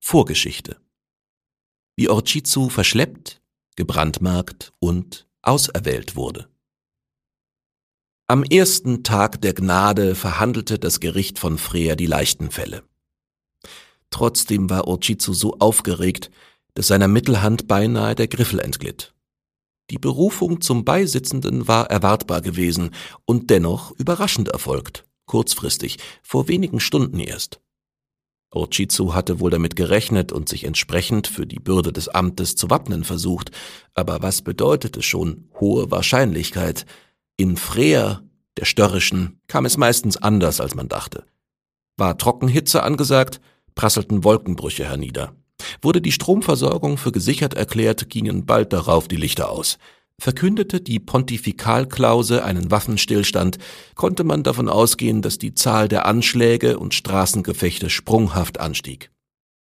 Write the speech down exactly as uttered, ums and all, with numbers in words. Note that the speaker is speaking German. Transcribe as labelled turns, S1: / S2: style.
S1: Vorgeschichte. Wie Orchizu verschleppt, gebrandmarkt und auserwählt wurde. Am ersten Tag der Gnade verhandelte das Gericht von Freer die leichten Fälle. Trotzdem war Orchizu so aufgeregt, dass seiner Mittelhand beinahe der Griffel entglitt. Die Berufung zum Beisitzenden war erwartbar gewesen und dennoch überraschend erfolgt, kurzfristig, vor wenigen Stunden erst. Orchizu hatte wohl damit gerechnet und sich entsprechend für die Bürde des Amtes zu wappnen versucht, aber was bedeutete schon hohe Wahrscheinlichkeit? In Freer, der Störrischen, kam es meistens anders, als man dachte. War Trockenhitze angesagt, prasselten Wolkenbrüche hernieder. Wurde die Stromversorgung für gesichert erklärt, gingen bald darauf die Lichter aus. Verkündete die Pontifikalklause einen Waffenstillstand, konnte man davon ausgehen, dass die Zahl der Anschläge und Straßengefechte sprunghaft anstieg.